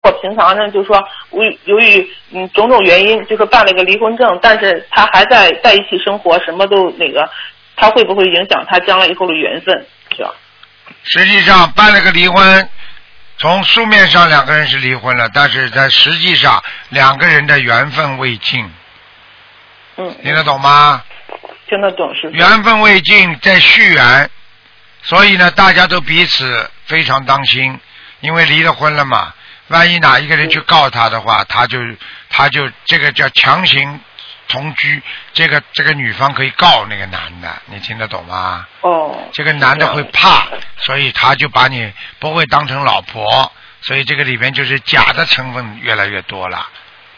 我平常呢，就说由于种种原因，就说办了一个离婚证，但是他还在一起生活，什么都那个，他会不会影响他将来以后的缘分？是吧？ 实际上办了个离婚，从书面上两个人是离婚了，但是在实际上两个人的缘分未尽。听得懂吗？ 听得懂是。 缘分未尽，在续缘，所以呢，大家都彼此非常当心，因为离了婚了嘛。万一哪一个人去告他的话，他就这个叫强行同居，这个女方可以告那个男的，你听得懂吗？这个男的会怕，所以他就把你不会当成老婆，所以这个里面就是假的成分越来越多了。